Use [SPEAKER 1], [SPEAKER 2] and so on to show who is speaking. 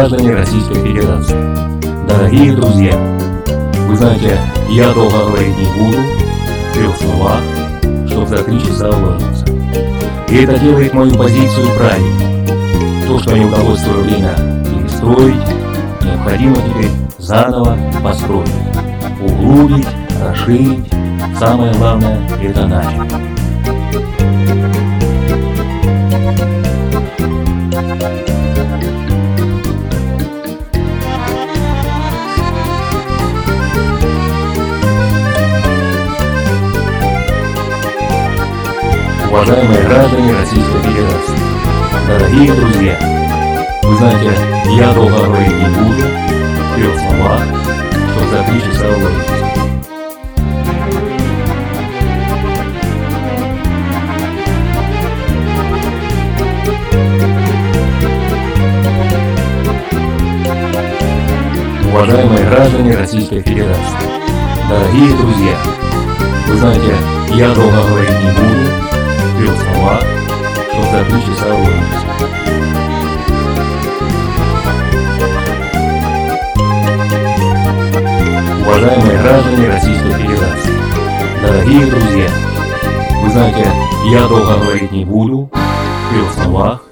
[SPEAKER 1] граждане Российской Федерации, дорогие друзья, вы знаете, я долго говорить не буду, в 3 словах, чтобы за 3 часа уложиться. И это делает мою позицию правильной. То, что не удалось в свое время перестроить, необходимо теперь заново построить, углубить, расширить. Самое главное – это начать. Уважаемые граждане Российской Федерации, дорогие друзья, вы знаете, я долго говорить не буду, в 3 словах, чтобы за 3 часа уложиться. Уважаемые граждане Российской Федерации, дорогие друзья, вы знаете, я долго говорить не буду, в 3 словах, чтобы за 3 часа уложиться. Уважаемые граждане Российской Федерации, дорогие друзья, вы знаете, я долго говорить не буду, в 3 словах,